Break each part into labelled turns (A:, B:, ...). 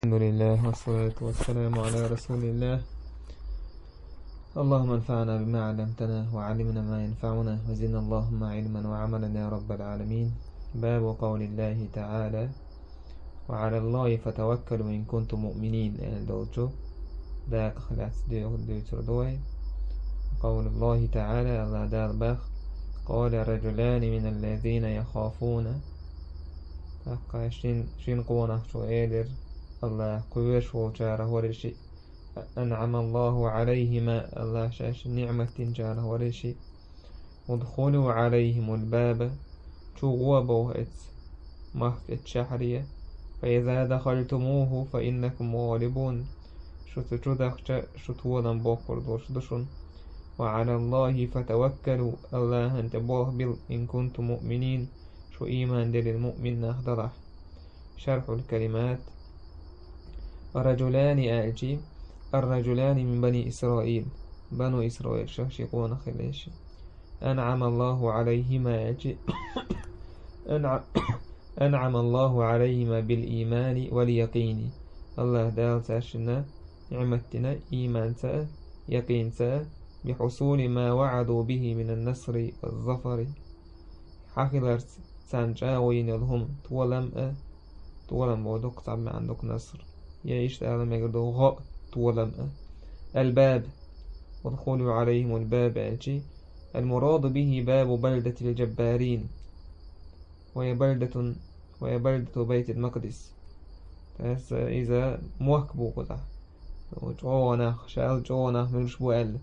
A: الحمد لله والصلاة والسلام على رسول الله. اللهم انفعنا بما علمتنا وعلمنا ما ينفعنا وزدنا اللهم علما وعملا يا رب العالمين. باب قول الله تعالى وعلى الله فتوكلوا إن كنتم مؤمنين. داق خلاص دوي قول الله تعالى الله دار باخ قال رجلان من الذين يخافون شين قونا شو إيدر الله قويش وجاره ورشي أنعم الله عليهما الله شاش نعمة جاره ورشي ودخلوا عليهم الباب تغوبوا مهك الشحرية فإذا دخلتموه فإنكم غالبون شتولا بوكر دوشدشون وعلى الله فتوكلوا الله انتبوه بل إن كنتم مؤمنين شو إيمان دل المؤمن نخضرح. شرح الكلمات الرجلان من بني إسرائيل بنو إسرائيل شخشقون خليشي أنعم الله عليهما أنعم الله عليهما بالإيمان واليقين. الله دال تاشنا نعمتنا إيمان تا يقين تا بحصول ما وعدوا به من النصر والظفر. حقلرت سانجاوين لهم طولم بودك طبعا عندك نصر يعيش تعالى مقدو غاء طولم الباب ودخلوا عليهم الباب أجي المراد به باب بلدة الجبارين وهي بلدة بيت المقدس. إذا موكبو قطع وجوناخ شال جوناخ من شبوال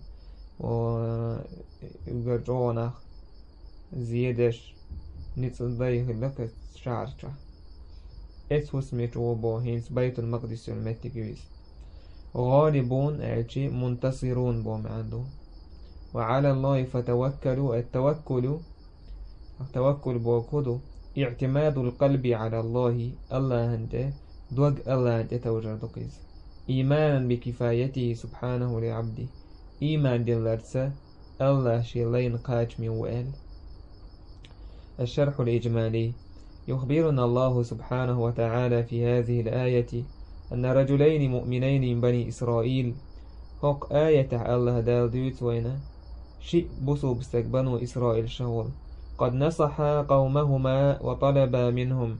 A: ويقر جوناخ زيادش نتصديه لك شعرشة اسوس ميتوبو هينس بيت المقدس المتكويس. غالبون أجي منتصرون بوم عنده. وعلى الله فتوكلوا التوكل بوكودو اعتماد القلب على الله أنت دوق الله أنت توجر دقيز إيمانا بكفايته سبحانه لعبده إيمان دلرسة الله شيلين قاج من وقال. الشرح الإجمالي يخبرنا الله سبحانه وتعالى في هذه الآية أن رجلين مؤمنين من بني إسرائيل هق آية الله دال ديوت وينا شيء بصو بستقبنوا إسرائيل شغل قد نصح قومهما وطلب منهم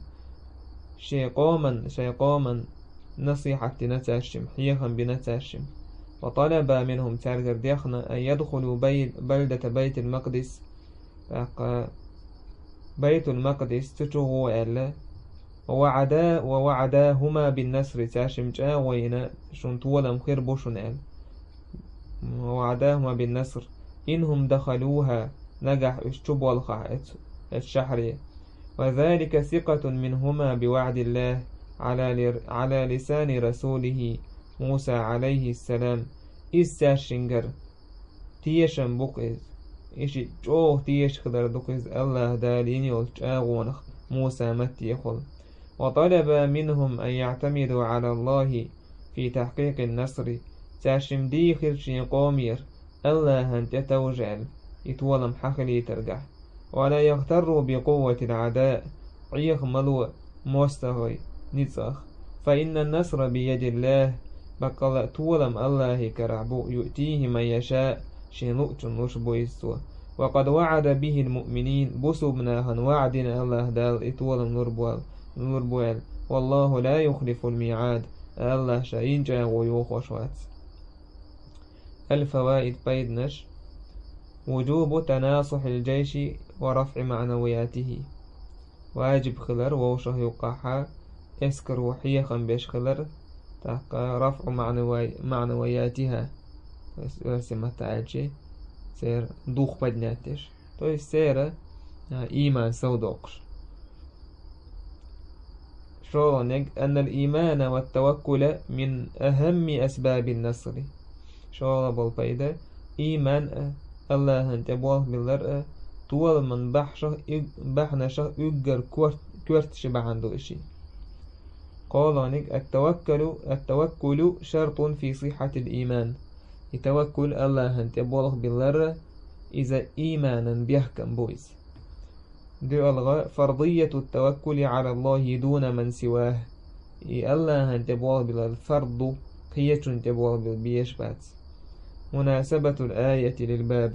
A: شيقوما نصيحة نتاشم حيخا بنتاشم وطلب منهم تارجر ديخنا أن يدخلوا بلدة بيت المقدس. بيت المقدس تشغو ألا ووعداهما بالنصر تاشم جاوينا شنطولا مخير بوشن أل ووعداهما بالنصر إنهم دخلوها نجح اشتبوا الخائط الشحرية وذلك ثقة منهما بوعد الله على لسان رسوله موسى عليه السلام. إستاشنجر تيشن بقيز إشي جوه تيش خدر دقيز الله دالين يلجاغونخ موسى متي يخل. وطلب منهم أن يعتمدوا على الله في تحقيق النصر تاشم ديخل شين قومير الله أنت توجعل يتولم حقلي ترجع ولا يغتروا بقوة العداء عيخ ملو مستغي نصخ فإن النصر بيد الله بقل تولم الله كرعبو يؤتيه من يشاء شنوء نشبو يسوى. وقد وعد به المؤمنين بسبناهن وعدنا الله دال اتولم نربوال والله لا يخلف الميعاد الله شاين جا ويوخوشوات. الفوائد بيدنش وجوب تناصح الجيش ورفع معنوياته واجب خلر ووشه يقاحا اسكر وحيخا بيش خلر تحقى رفع معنوياتها وسمة تعالجي سير دوخ بدناتش تو سير إيمان سودوقش شونك أن الإيمان والتوكل من أهم أسباب النصر. شو بالبيدة إيمان الله انتبوه بالرأى طول من بحنشه يقر كورت شبه عنده إشي. قالانك التوكل شرط في صحة الإيمان. يتوكل الله انتبوه بالرأى إذا إيمانا بيحكم بويس. دي ألغى فرضية التوكل على الله دون من سواه الله أن تبوال بالفرض قية تبوال بالبيش بات. مناسبة الآية للباب،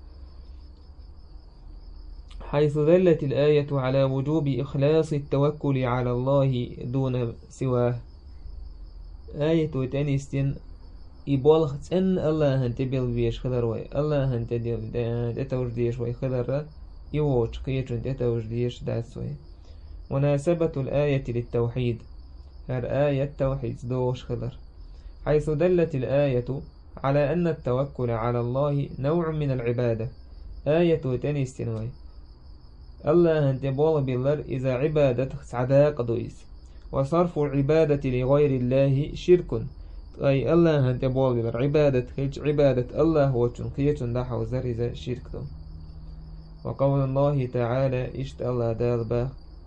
A: حيث دلت الآية على وجوب إخلاص التوكل على الله دون سواه. آية تانيستين يبالغ أن الله أن تبيل بيش خضر وي الله أن تتوج ديش وي خضر يوش قية تتوج ديش داس وي. مناسبة الآية للتوحيد، هر آية توحيد دوش خضر، حيث دلت الآية على أن التوكل على الله نوع من العبادة. آية تانيستين وي الله أن تبول بالله إذا عبادة صداق دويس، وصرف العبادة لغير الله شرك. أي الله أن تبول بالله عبادة الله وتنقية دحا وزر إذا شرك دو. وقول الله تعالى إشت الله دالبا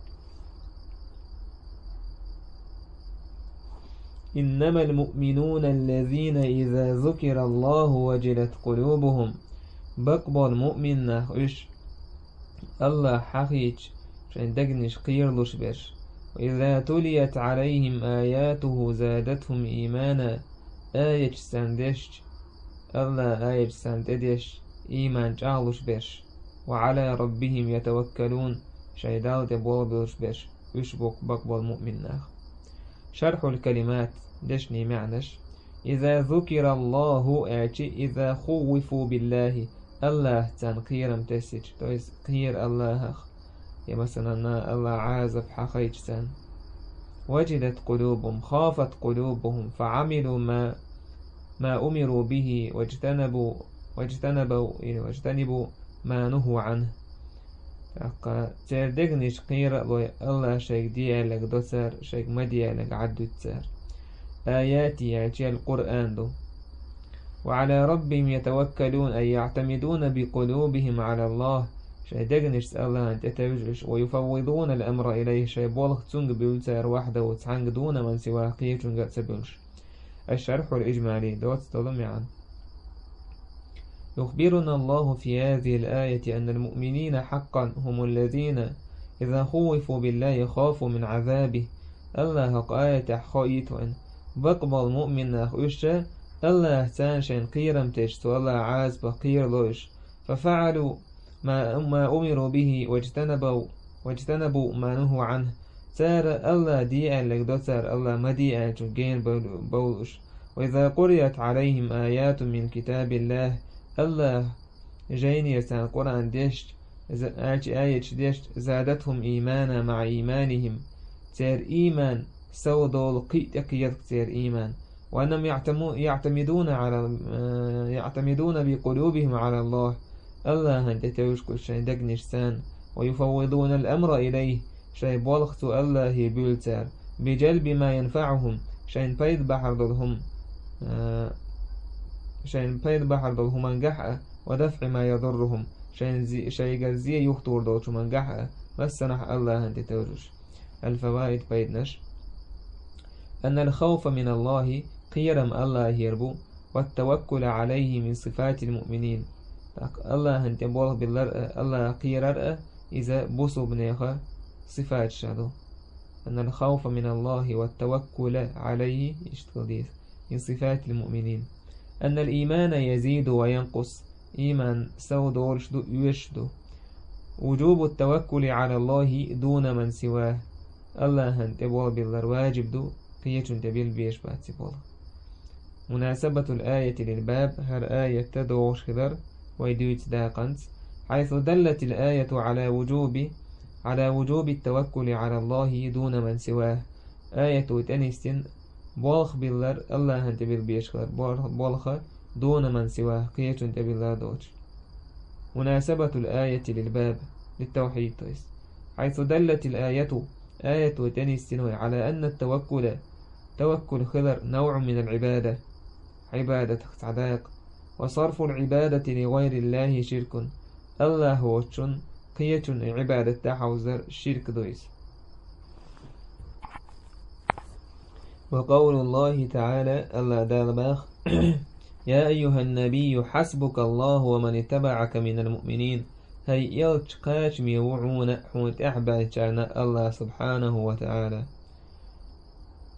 A: إنما المؤمنون الذين إذا ذكر الله وجلت قلوبهم. بقبل مؤمن نخش الله حقيج شان دقنش قيرلوش بش. وإذا تليت عليهم آياته زادتهم إيمانا. آية ساندش الله آية ساندش إيمان جعلوش بش. وعلى ربهم يتوكلون شيدال تبول بلوش بش. يشبك بقبل مؤمن نخ. شرح الكلمات دشني معنش إذا ذكر الله إذا خوفوا بالله الله تنقيرم تسج تويس قير الله يا مثلا الله عازف حقيج سان. وجدت قلوبهم خافت قلوبهم فعملوا ما أمروا به واجتنبوا ما نهوا عنه. تردقنش قير الله شيك ديالك دوسر شيك مديالك عدو تسار. آياتي يعني القرآن دو. وعلى ربهم يتوكلون أي يعتمدون بقلوبهم على الله شيء دقنش الله أن تتوجش ويفوضون الأمر إليه شيء بولغ تنق بيلتار واحدة وتعنق دون من سواه قيه تنق تبلش. الشرح الإجمالي دوت تظلم عن يخبرنا الله في هذه الآية أن المؤمنين حقا هم الذين إذا خوفوا بالله خافوا من عذابه. الله قاية حقائت وأن بقبل مؤمن أخوشة الله تانشين قيرم تشتو الله عاز بقير لوش ففعلوا ما أمروا به واجتنبوا ما نهوا عنه. تار الله ديئا لك دوتر الله مديئا جنجين بولوش. وإذا قريت عليهم آيات من كتاب الله الله جين يسان قرآن ديشت آية ديشت زادتهم إيمانا مع إيمانهم. تار إيمان سودول قيت تار إيمان. وأنهم يعتمدون بقلوبهم على الله. الله أن تتوشكو شين دقنش سان ويفوضون الأمر إليه شين بولغتو الله يبولتار بجلب ما ينفعهم شين بيد بحر ضلهم منجحة ودفع ما يضرهم شين قرزية يخطور دوتو منجحة بس سنح الله أن تتوجش. الفوائد بيدنش أن الخوف من الله قيرم الله يربو والتوكل عليه من صفات المؤمنين. الله أن تبوغ بالله الله قيرر إذا بوصو بنيخا صفات شادو. أن الخوف من الله والتوكل عليه اشتغديث من صفات المؤمنين. أن الإيمان يزيد وينقص إيمان سودو يشدو. وجوب التوكل على الله دون من سواه. الله أن تبوغ بالله واجب دو قيتون تبيل بيش بعد سيبوغ. مناسبة الآية للباب هر آية تدوش خضر ويدويت داقنت، حيث دلت الآية على وجوب التوكل على الله دون من سواه. آية تنستن بولخ بالله الله أنت بالبيش خضر بولخ دون من سواه قيت أنت بالله دوش. مناسبة الآية للباب للتوحيد حيث دلت الآية آية تنستن على أن توكل خضر نوع من العبادة عبادة صداق. وصرف العبادة لغير الله شرك. الله هو قية عبادة تحوزر الشرك دويس. وقول الله تعالى الله دالباخ يا أيها النبي حسبك الله ومن اتبعك من المؤمنين. هي يلتش قاش ميوعون حوت أحبال جانا الله سبحانه وتعالى.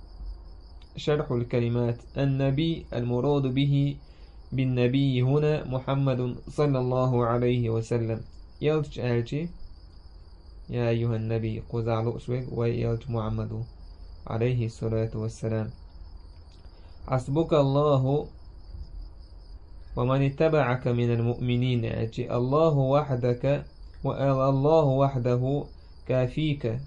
A: شرح الكلمات. النبي المراد به بالنبي هنا محمد صلى الله عليه وسلم. يلج ألجي يا أيها النبي قزع لؤسوك ويلج محمد عليه الصلاة والسلام. حسبك الله ومن اتبعك من المؤمنين. أجي الله وحدك والله وحده كافيك.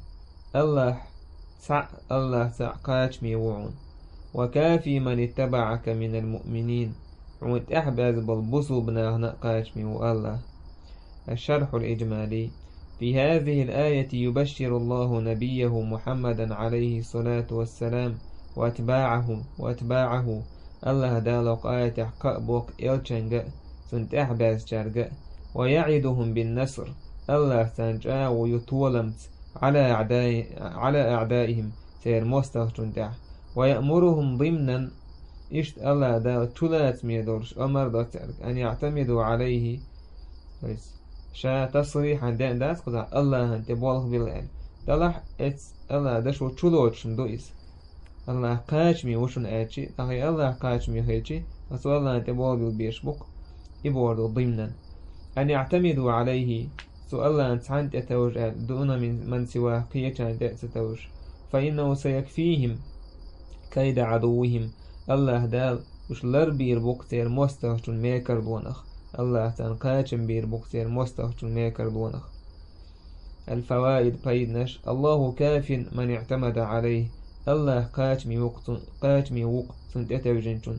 A: الله سعقاش ميوعون وكافي من اتبعك من المؤمنين. عمت أحباز بالبصو بناهنا قاش ميو الله. الشرح الإجمالي. في هذه الآية يبشر الله نبيه محمدا عليه الصلاة والسلام وأتباعه الله دالق آية قابوك إلشنغ سنت أحباز شارغ ويعدهم بالنصر الله سانجا ويطولمت على أعدائهم سير مستغشن ويأمرهم ضمنا إشت الله دال تلات ميدورش أمر دكتور أن يعتمدوا عليه شا تصريحا دين داس قضاء الله أنت بولغ بالعلم دلح إتس الله دشو تلوتشن دوئس الله قاچمي وشن آتشي أخي الله قاچمي هيتشي أسو الله أنت بولغ بالبيشبق إبوردو ضمنا أن يعتمدوا عليه سو الله أنت عند يتوجه دون من سواه قيتشان دأس توج فإنه سيكفيهم كيد عدوهم. الله دال وش لربير بوكتير مستغشن ميكر دونخ الله تنقاچم بير بوكتير مستغشن ميكر دونخ. الفوائد بيدنش. الله كاف من اعتمد عليه الله قاچمي وق سنتتوجنشن.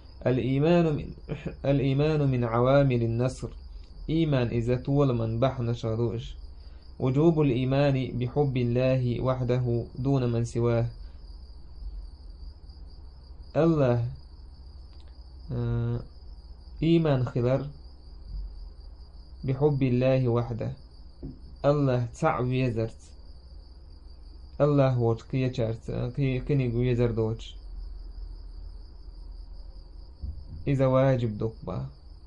A: الإيمان من عوامل النصر. إيمان إذا طول من بحن شروج. وجوب الإيمان بحب الله وحده دون من سواه. الله إيمان خلر بحب الله وحده. الله تعوي يزرت الله هوش كي يشارت كني يزر دوش إذا واجب دقبا.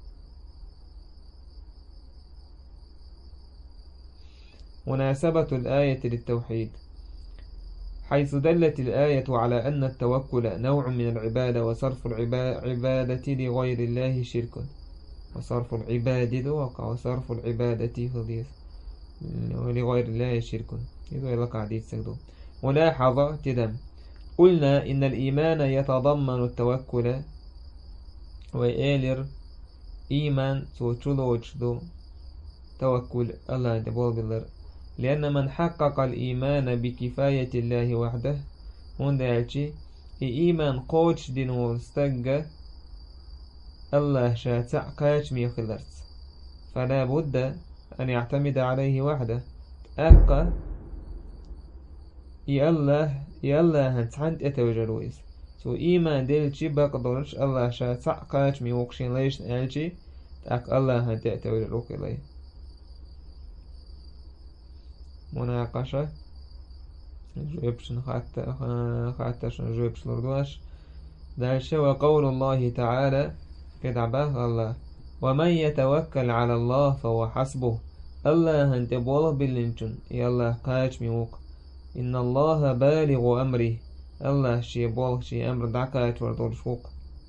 A: مناسبة الآية للتوحيد. حيث دلت الآية على أن التوكل نوع من العبادة وصرف العبادة لغير الله شرك. وصرف العبادة وصرف العبادة لغير الله شرك. إذا لك عديد سكدو. ملاحظة تدم. قلنا إن الإيمان يتضمن التوكل وإيلر إيمان توكل توكل الله تبول بالله. لأن من حقق الإيمان بكفاية الله وحده هندالشي إيمان قوش دينو استقى الله شاتع قاش ميخلرت فلا بد أن يعتمد عليه وحده. أبقى يالله هنتحند اتوجلويس سو إيمان ديلشي بقدرش الله شاتع قاش ميوقشين ليش نالشي تأك الله هنت اتوجلوك إليه. مناقشة جوبشن خاتشن جوبشن لردواش دالشة. وقول الله تعالى كدعباه الله ومن يتوكل على الله فهو حسبه. الله هنت بوله باللنشن يالله قاش ميوق. إن الله بالغ أمره الله شي بوله شي أمر دعكات وردول شوق.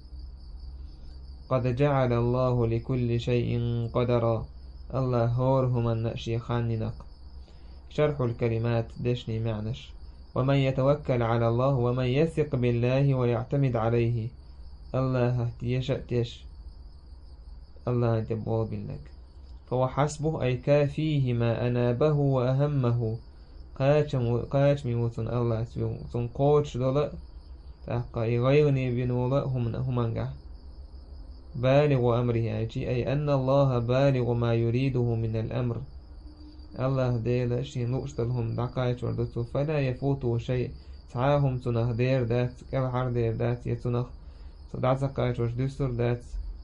A: قد جعل الله لكل شيء قدرا الله هورهم النأشي خاننق. شرح الكلمات دشني معنش. ومن يتوكل على الله ومن يثق بالله ويعتمد عليه الله يشأتش الله تبوه بالله فهو حسبه أي كافيه ما أنابه وأهمه. قاچ ميوتن الله تن قوش دولا تحقا يغيرني بنولا همانجا. بالغ أمره أي أن الله بالغ ما يريده من الأمر. الله ديلا شي نقشتلهم دقايت وردتو فلا يفوتوا شيء تعاهم تنخ دير دات كالحر دير دات يتنخ تدعت قايت وردستر دات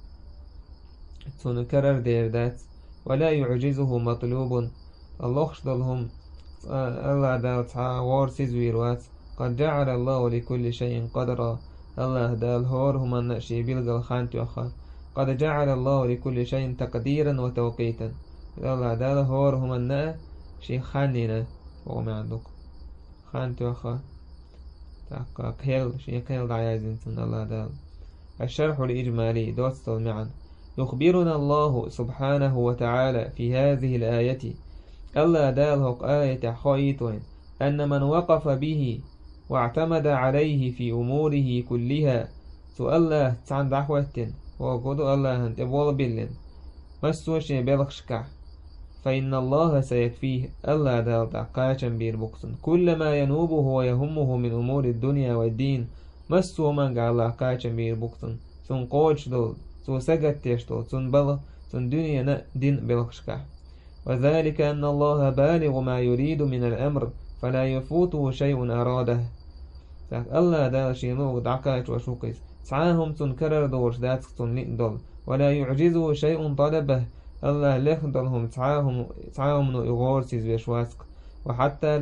A: تنكرر دير دات ولا يعجزه مطلوب. الله شدلهم الله دال تعاور سيزويروات. قد جعل الله لكل شيء قدرا الله دال هورهم النأشي بلغ خانتو أخا. قد جعل الله لكل شيء تقديرا وتوقيتا. الله دال هورهم النأ شي خانينا وما عندك خانتو أخا قيل دعايزين الله دال. الشرح الإجمالي دوست معا. يخبرنا الله سبحانه وتعالى في هذه الآية الله دالهق آية خايتين أن من وقف به واعتمد عليه في أموره كلها الله تعن دعوة وقدو الله أنت بول بلن مسوشي بلخشكع فإن الله سيكفيه الله دال دعقاشا بير بقسن كل ما ينوبه ويهمه من أمور الدنيا والدين مسو من قال الله قاشا بير بقسن سن قوش دول سو سجد تشتول سن بلا سن دنيا دين بلخشكع وذلك أن الله بالغ ما يريد من الأمر فلا يفوته شيء أراده الله دال شينوغ دعقاش وشوقيس سعاهم تنكرر دورش داتك تنلئ ولا يعجزه شيء طلبه الله لخدلهم تعاهم نؤغورسيز بشواسك وحتى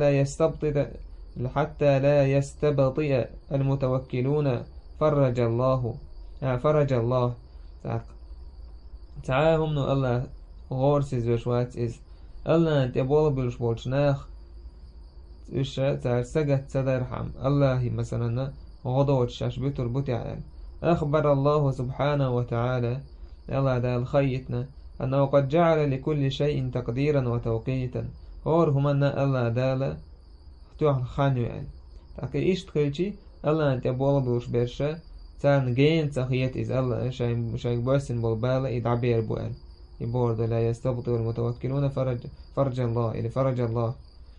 A: لا يستبطئ المتوكلون فرج الله تعاهم نو الله غورسيز بشواسك الله انت بول بولشناخ إيش تعال سجد سدرحم الله مثلا غضوت شاش بتر بتعال أخبر الله سبحانه وتعالى الله دال خيتنا أنه قد جعل لكل شيء تقديرا وتوقيتا هم أن الله دال اختوح خانو يعني تاكي إيش تخيلشي الله أنت بول بوش برشا تان جين تخيت إز الله شاي بوسن بالبالة يدعبير بوال يبورد لا يستبطئ المتوكلون فرج الله إلي فرج الله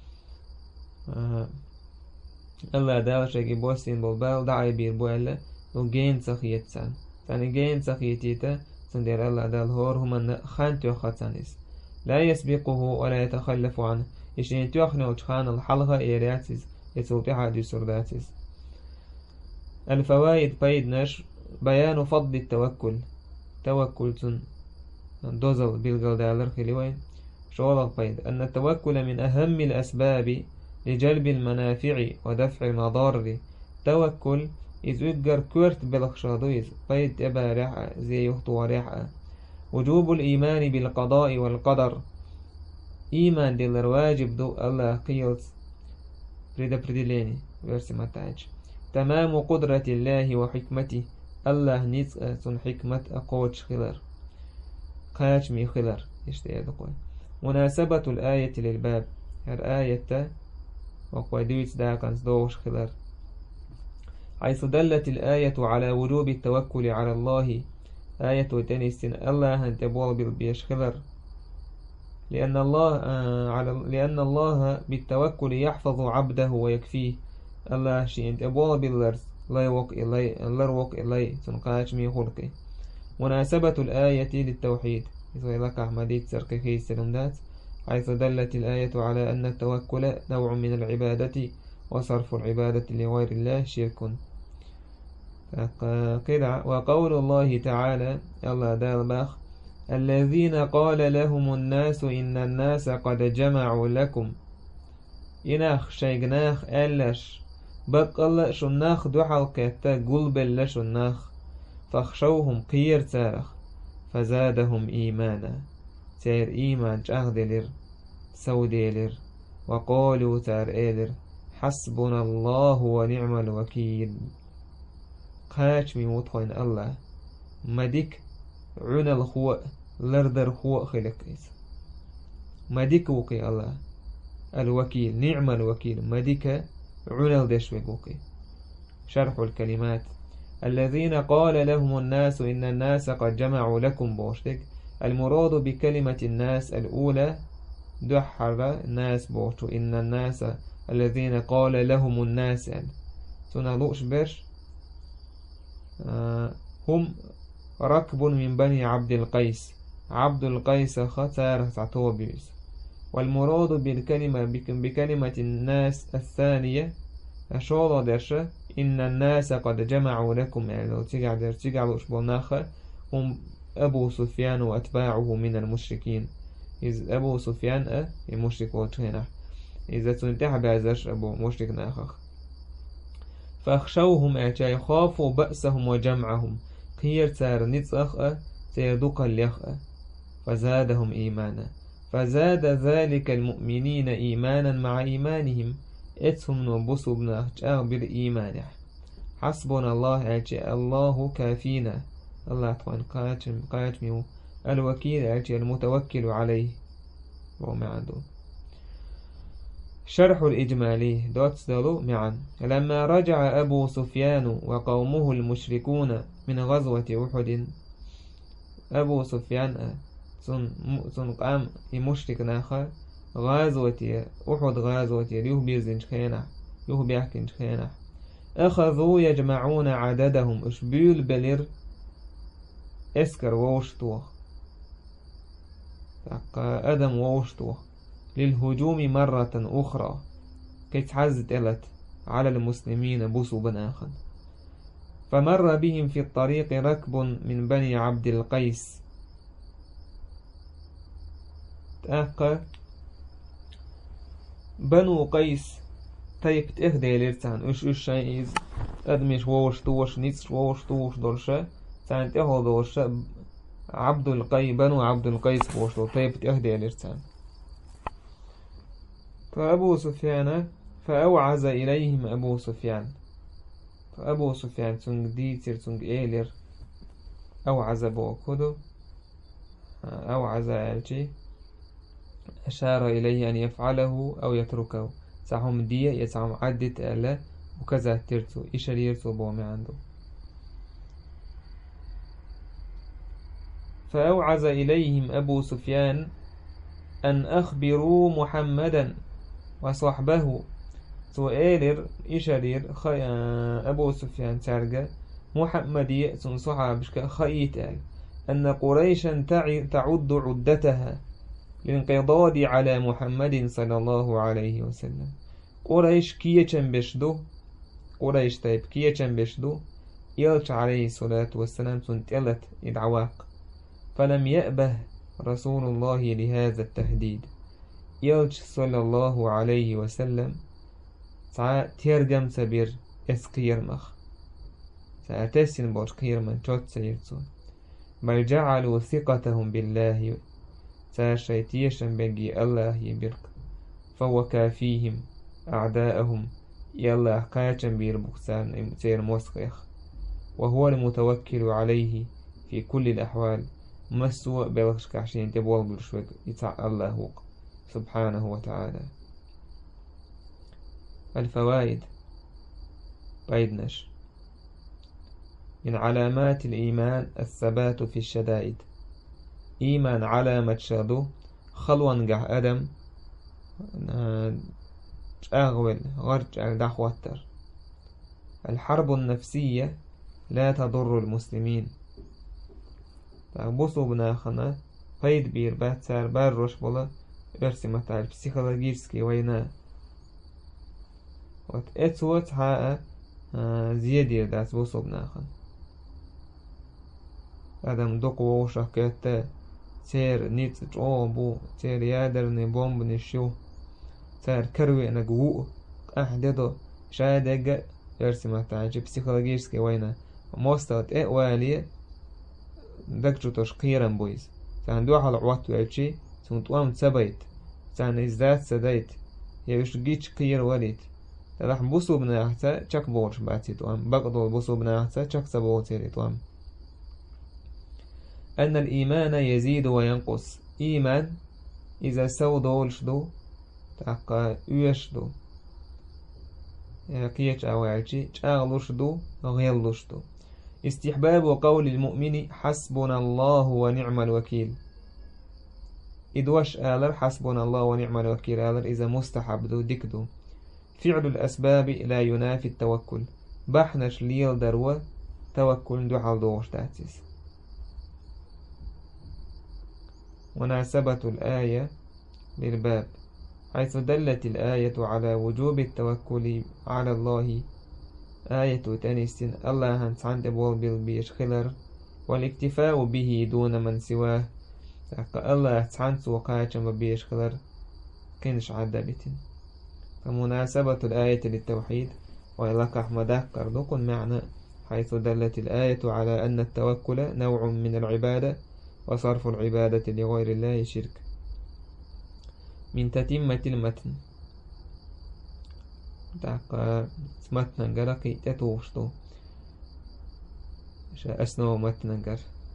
A: الله دال شاي بوسن بالبال دعي بير بوال وجين تخيت تان تاني جين تخيتيتا سندير الله دال هم أن خانتو خاتانيس لا يسبقه ولا يتخلف عنه يشين تيوخنا وشخان الحلقة إيرياتيز يتوقعها دي سرداتيز. الفوائد بيد نشر بيان فضل التوكل توكل دوزل بالقلدالر خليوين شغل بيد أن التوكل من أهم الأسباب لجلب المنافع ودفع المضار توكل إذ يقر كورت بلخشادويز بيد إبا ريحة زي يخطو ريحة وجوب الإيمان بالقضاء والقدر إيمان دل الواجب دو الله قيلت بريدليني versi متاج تمام قدرة الله وحكمته الله نيت سن حكمة أقوش خلر قاش مي خلر يشتي دقوي مناسبة الآية للباب الآية وقويدويت داكنس دوش خلر حيث دلت الآية على وجوب التوكل على الله آية تنستن الله أن تبول بالبيش خلر لأن الله بالتوكل يحفظ عبده ويكفيه الله شيء تبول باللرز لا يوق إلي تنقاش مي خلقي مناسبة الآية للتوحيد إذا لك أحمديت سرقي سلمدات حيث دلت الآية على أن التوكل نوع من العبادة وصرف العبادة لغير الله شرك وقول الله تعالى الله دالباخ الذين قال لهم الناس إن الناس قد جمعوا لكم إناخ شيقناخ ألش بقل شناخ دوحل كتا قلب اللش الناخ فاخشوهم قير تارخ فزادهم إيمانا تير إيمان جاهدلر سوديلر وقالوا تار إيلر حسبنا الله ونعم الوكيل قاش ميوتخين الله مديك عنا الخوء لردر خوء خلقيس مديك وقي الله الوكيل نعم الوكيل مديك عنا الدشوق وقي شرح الكلمات الذين قال لهم الناس إن الناس قد جمعوا لكم بوشتك المراد بكلمة الناس الأولى دحر الناس بوشتو إن الناس الذين قال لهم الناس تنالوش برش هم ركب من بني عبد القيس ختار تعتوبيس والمراد بكلمة الناس الثانية أشول درشة إن الناس قد جمعوا لكم يعني لو تقع أشبوناخة هم أبو سفيان وأتباعه من المشركين إذ أبو سفيان المشرك وجهنا إذا تنتح بعزش أبو مشرك ناخخ فاخشوهم أعجا يخافوا بأسهم وجمعهم خير تار نتسخ تيردوك الليخ فزادهم إيمانا فزاد ذلك المؤمنين إيمانا مع إيمانهم اتهم نبصو بناخج أغبر إيمانه حسبنا الله أجي الله كافينا الله طبعا قاتمه الوكيل أجي المتوكل عليه وما عنده شرح الإجمالي دوت دلو معا لما رجع أبو سفيان وقومه المشركون من غزوة أحد أبو سفيان سن قام مشرك ناخر غزوة أحد غزوة يهبير خينا أخذوا يجمعون عددهم اشبيل بلير اسكر ووشتوه أدم ووشتوه للهجوم مرة أخرى كي تحزت إلت على المسلمين بوسو بناخا فمر بهم في الطريق ركب من بني عبد القيس تأقى بنو قيس تيبت إخدي ليرتان إش شايز أدمش ووشتوش نيتش ووشتوش دولشا تان تهو دولشا عبد القيس بنو عبد القيس ووشتو تيبت إخدي ليرتان فأبو سفيان فأوعز إليهم أبو سفيان فأبو سفيان تنج ديتر تنج إيلر أوعز بو كدو أوعز ألجي أشار إليه أن يفعله أو يتركه ساهم دية يسعم عدت ألا وكذا ترتو إشار يرتو بومي عنده فأوعز إليهم أبو سفيان أن أخبروا محمدا وصحبه سؤالر إشارير أبو سفيان تارجا محمد يأتون صحابك خيتال أن قريشا تعد عدتها للانقضاض على محمد صلى الله عليه وسلم قريش كية بشدو قريش طيب كية بشدو يلش عليه الصلاة والسلام سنتلت إدعواق فلم يأبه رسول الله لهذا التهديد يلش صلى الله عليه وسلم ترجم سبير اسقير مخ سأتسن بوش قير من توت سيرتون بل جعلوا ثقتهم بالله ساشيتيشا بنجي الله يبرك فهو كافيهم أعداءهم يلا قاتم بير بكسان سير موسخيخ وهو المتوكل عليه في كل الأحوال مسوء بلغش كعشين تبول بالشوك يتع الله سبحانه وتعالى الفوائد بيدنش من علامات الإيمان الثبات في الشدائد إيمان علامة شادو خلوا نجح أدم أغول غرج دحوتر الحرب النفسية لا تضر المسلمين بوصو بناخنا قيد بير باتسار باروش بولا برسمة البسيخولوجيسكي وينا واتأتوت ها زيادير داس بوصو بناخن أدم دوق ووشا كتا تير نيت جوبو تير يادرني بومب نشيو تير كروي نقوو أحددو شادق برسمة البسيخولوجيسكي وينا موستوت والي دكتور تشقيرا بويز سان دوحة العوات وعيشي سنتوام تسبيت سان إزداد سديت يوش جيش قير وليد تلح بوسو بناحتا چك بورش باتي توام بقضو بوسو بناحتا چك سبوتيري توام أن الإيمان يزيد وينقص إيمان إذا سو دولشدو تاقا يشدو قيش أوعيشي چاغلوشدو غيلوشدو استحباب قول المؤمن حسبنا الله ونعم الوكيل إدوش آلر حسبنا الله ونعم الوكيل آلر إذا مستحب دو دكدو فعل الأسباب لا ينافي التوكل بحنش ليل دروا توكل دو حال دوش تاتيس مناسبة الآية للباب حيث دلت الآية على وجوب التوكل على الله آية تنسين الله هنسان تبول بالبيش خلر والاكتفاء به دون من سواه الله هنسان سوقاتش مبيش خلر كنش عدبتين فمناسبة الآية للتوحيد وإلاك أحمد كردوكن معنى حيث دلت الآية على أن التوكل نوع من العبادة وصرف العبادة لغير الله شرك من تتمة المتن داق متنجر قي تتوشتو أسنو متنجر.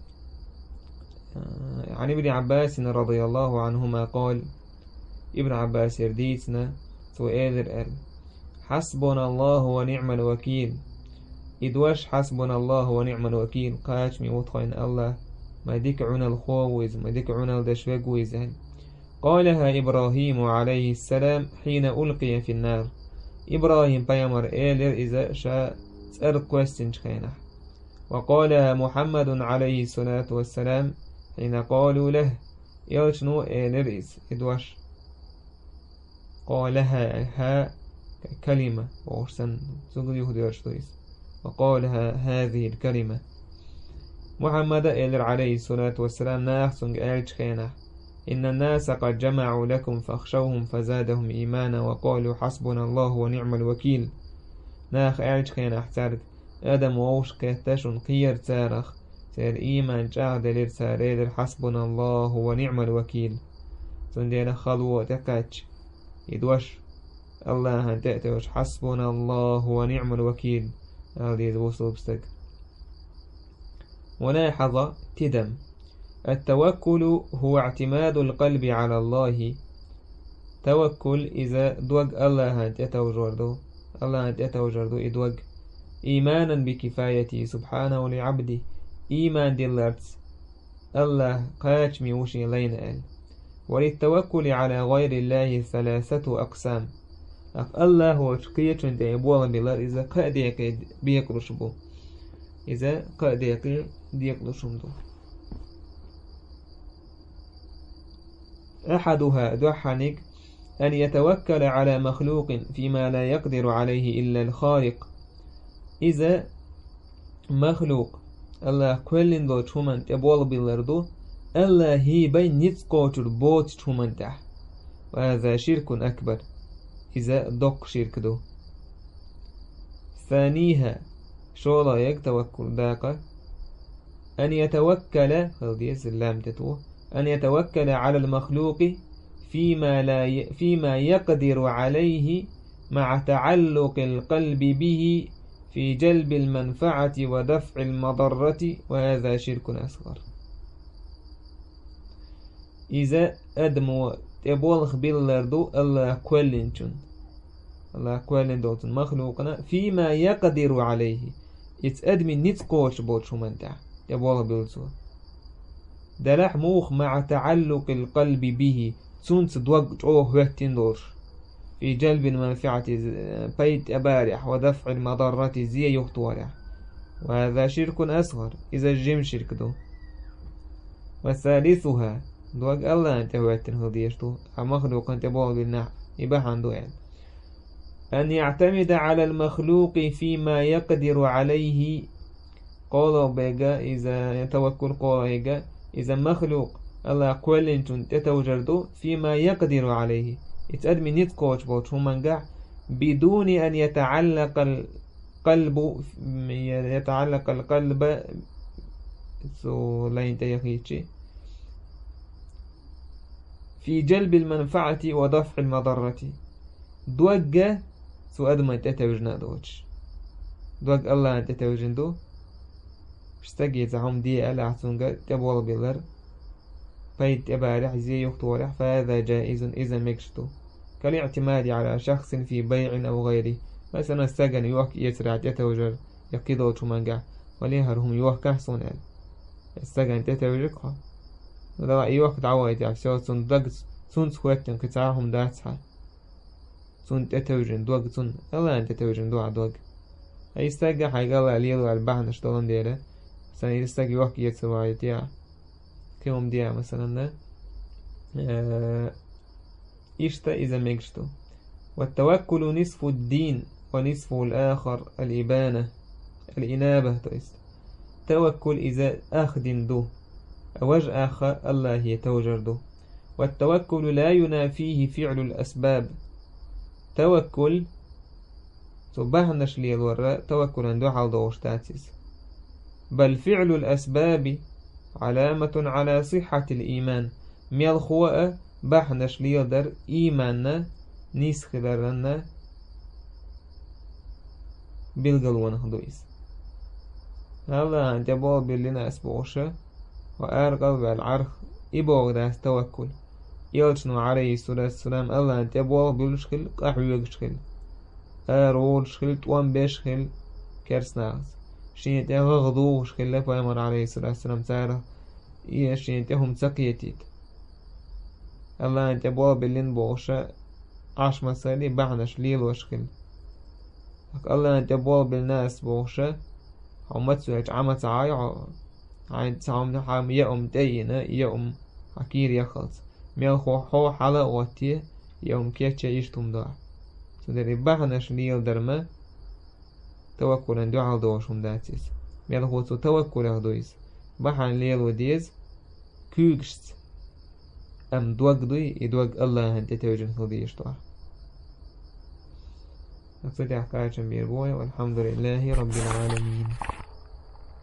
A: عن ابن عباس رضي الله عنهما قال ابن عباس يرديتنا سؤال حسبنا الله ونعم الوكيل إدواش حسبنا الله ونعم الوكيل قاش مي وطخين الله ما ديك عنا الخووز ما ديك عنا الدشوقوز. قالها إبراهيم عليه السلام حين ألقي في النار. إبراهيم بيامر إيلر إذا شاء سأل كويستن خينه. وقالها محمد عليه الصلاة والسلام حين قالوا له يلشنو إيلر إدواش قالها ها كلمة وأرسن سوغل يهود يرشتويس وقالها هذه الكلمة. محمد إيلر عليه الصلاة والسلام ناخسنج إلش خينه إن الناس قد جمعوا لكم فاخشوهم فزادهم إيمانا وقالوا حسبنا الله ونعم الوكيل. ناخ إلش خينه احترق آدم ووش كهتشن قير تارخ سير إيمان جعد لرسالة حسبنا الله ونعم الوكيل. سندين خلوة تقاتش يدوش الله هنتأتوش حسبنا الله ونعم الوكيل. هذه الوصول بستك. ولاحظ تدم التوكل هو اعتماد القلب على الله. توكل إذا دوج الله هنتأتوجردو الله هنتأتوجردو إدوج إيمانا بكفايته سبحانه لعبده إيمان دلرتس الله قاتش ميوشي لين قال. وللتوكل على غير الله ثلاثة أقسام. الله هو شقية ديبوغ بلار إذا قاديك بيقلش بو إذا قاديك بيقلش بو. أحدها دوحانك أن يتوكل على مخلوق فيما لا يقدر عليه إلا الخالق. إذا مخلوق الله كلن دو تشومن تبول بلردو الله هي بين نتسقوتر بوت تشومن تح وهذا شرك أكبر إذا دق شرك دو. ثانيها شولا يتوكل داقة أن يتوكل أن يتوكل على المخلوق فيما يقدر عليه مع تعلق القلب به في جلب المنفعة ودفع المضرة وهذا شرك أصغر. إذا أدمو تبولخ بلردو الله كولنشن الله كولن دوتن مخلوقنا فيما يقدر عليه يتأدمي نتقوش بوتشو منتع تبولخ بلزو دلح موخ مع تعلق القلب به تنس دوق أوه وقتين دور في جلب المنفعة بيت أبارح ودفع المضرة زي يختورح وهذا شرك أصغر إذا الجيم شرك دو. وثالثها دوق الله أنت وقتين هديشتو مخلوق أنت بول بالنح يباح عنده يعني أن يعتمد على المخلوق فيما يقدر عليه. قولوا بيجا إذا يتوكل قولوا إذا مخلوق الله كل انتم تتوجردوا فيما يقدر عليه يتأدمي نتقوش بوش همانجع بدون أن يتعلق القلب لا ينتهي في جلب المنفعة ودفع المضرة. دوجة أدمى تتوجنا دوش دوج الله أن تتوجندو اشتاقي زعم دي ألا عسونجا تبول بلر بيت أبارح زي يختورح فهذا جائز إذا مكشتو كالاعتماد على شخص في بيع أو غيره. مثلا السجن يوك يسرع تتوجر يقيدو تمانجا وليهرهم يوك كحسون السجن تتوجرها ولا يوك دعوة عشان صندق صن سويتن كتاعهم داتها صن تتوجن دوق صن الله أنت تتوجن دوق أي سجن حيقال عليه البحر نشتغلن ديره سنة السجن يوك يسرع يتيا كيوم ديا مثلا إشتا إذا ميكشتو. والتوكل نصف الدين ونصف الآخر الإنابة توكل إذا أخدن دو أوج آخر الله يتوجر دو. والتوكل لا ينافيه فعل الأسباب. توكل صباحنش لي الوراء توكل عندو حال دوشتاتيس بل فعل الأسباب علامة على صحة الإيمان. ميال خواء بحنش ليدر إيماننا نسخ درنا بالقلوان خدويس الله أنت بول باللنا أسبوشة وأرقل بالعرخ إبوغ داس توكل يلشنو عليه الصلاة والسلام الله أنت بول بالشكل قحوي شكل أرول شكل توان بشكل كرسناز شين تغضو شكل لفايمر عليه الصلاة والسلام تارة إيه شين تهم تقيتيت الله أنت بول باللين بوشة عش مسالي بعنش ليل وشكل الله أنت بول بالناس بوشة حمتسو هج عمت عين تعم حام يوم دينا يوم حكير يخلص ميل خو حلا واتي يوم كيتش يشتم دا تدري بعنش ليل درما توكل دعاء دوشم داتيس ميل هو توكل دويس بحن ليل وديز كوكشت أم دوغ الله أنت توجن خديش طاح أصدق حكاية بيربوي والحمد لله رب العالمين.